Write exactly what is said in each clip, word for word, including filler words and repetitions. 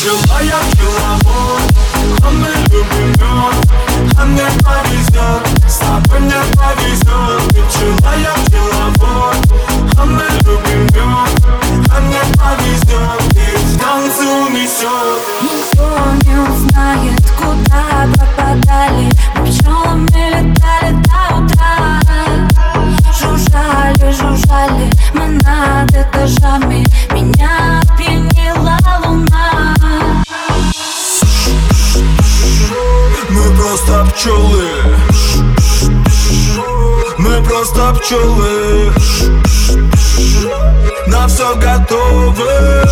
пчела, я пчеловод, а мы любим мед, а мне повезет, с тобой мне повезет. Ты пчела, я пчеловод, а мы любим мед, а мне повезет, и в танце унесет. Никто не узнает, куда пропадали. Мы пчелами летали до утра. Жужжали, жужжали мы над этажами. Меня опьянила луна. Мы просто пчелы, мы просто пчелы, на все готовы,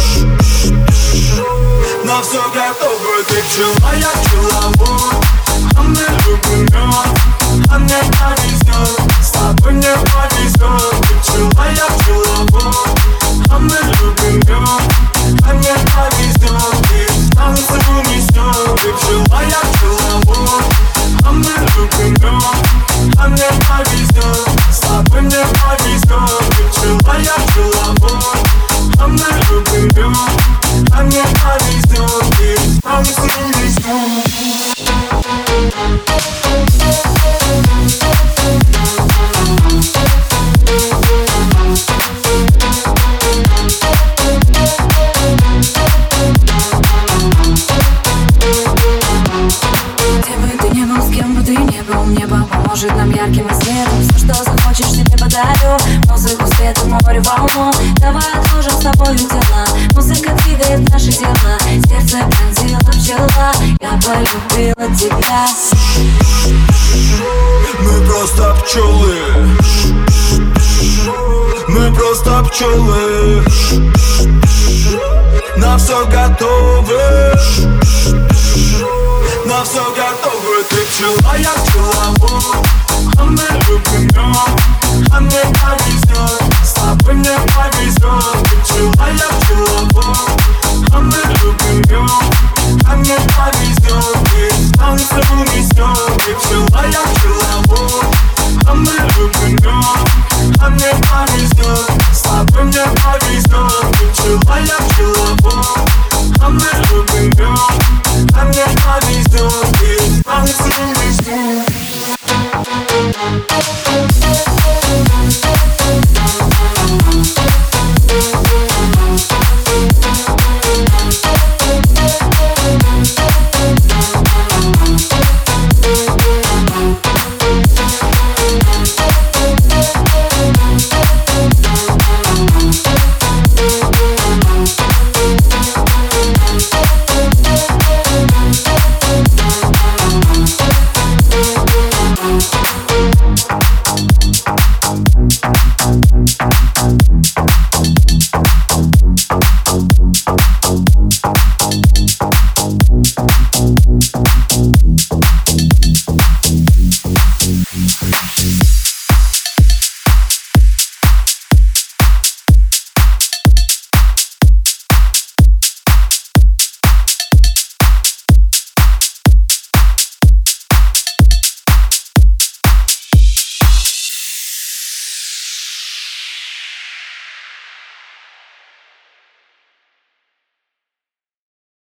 на все готовы. Ты пчела, я пчеловод, а мы любим мед, а мне повезет, с тобой мне повезет. Ты пчела, я пчеловод, а мы любим мед, а мне повезет, и в танце унесет. Ты пчела, я пчеловод, а мы любим мед, а мне повезет, с тобой мне повезет. Ты пчела, я пчеловод, а мы любим мед, а мне повезет, и в танце унесет. Небо поможет нам ярким светом. Все, что захочешь, тебе подарю. Музыку, свет, море, волну. Давай отложим с тобою дела. Музыка двигает наши тела. Сердце пронзила пчела. Я полюбила тебя. Мы просто пчелы, мы просто пчелы, на все готовы, на все готовы. Ты пчела, я пчеловод, а мы любим мед, а мне повезет, с тобой мне повезет. Ты пчела, я пчеловод, а мы